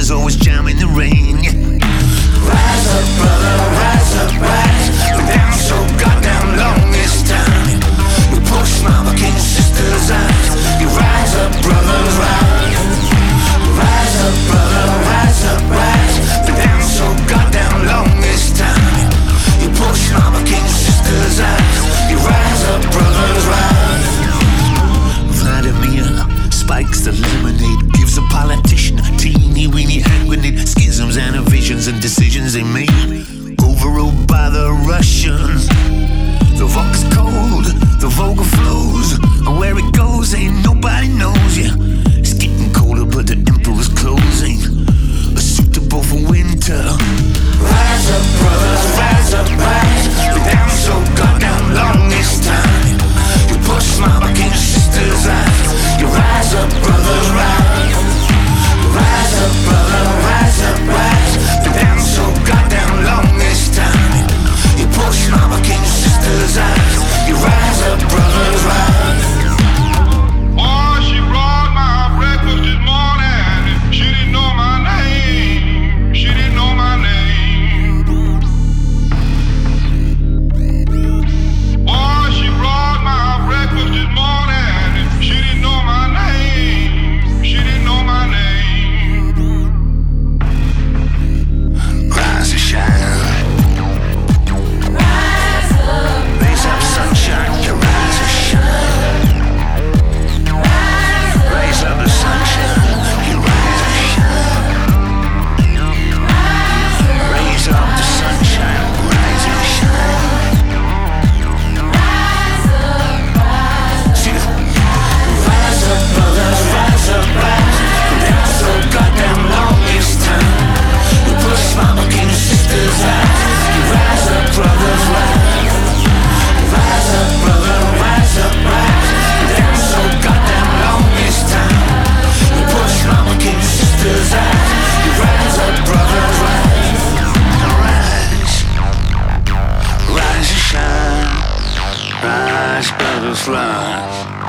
sisters always jamming the rain. Rise up, brother, rise up, rise. We're down so goddamn long this time. You push mama, king, sisters' eyes. You rise up, brothers, rise. Rise up, brother, rise up, rise. We're down so goddamn long this time. You push mama, king, sisters' eyes. You rise up, brothers, rise. Vladimir spikes the lemonade, gives a politician a teeny weeny hand grenade. Schisms and visions and decisions they made, overruled by the Russians. The vodka's cold, the Volga flows, and where it goes ain't nobody knows. Yeah, it's getting colder, but the emperor's closing, a suitable for winter. Rise up, brothers, rise up, rise. We're down so goddamn long this time. You push mama, king, sisters' eyes. You rise up, brothers, rise. Rise up, brother, rise up, rise. We're down so goddamn long this time. You push mama, king, sisters' eyes. You rise up, brothers, rise. Oh, she brought my breakfast this morning. She didn't know my name. She didn't know my name. Oh, she brought my breakfast this morning. She didn't know my name. She didn't know my name. Rise and shine. Raise up, sunshine. You rise and shine. Raise up the sunshine. You rise and shine. Raise up the sunshine. Rise and shine. See, rise up, brothers, rise up, rise. We're down so goddamn long this time. You push mama, king, sisters' eyes. You rise up, brothers, rise. Rise up, brother, rise up, rise. We're down so goddamn long this time. You push mama, king, sisters' eyes. You rise up, brothers, rise. Rise, rise and shine. Rise, brothers, rise.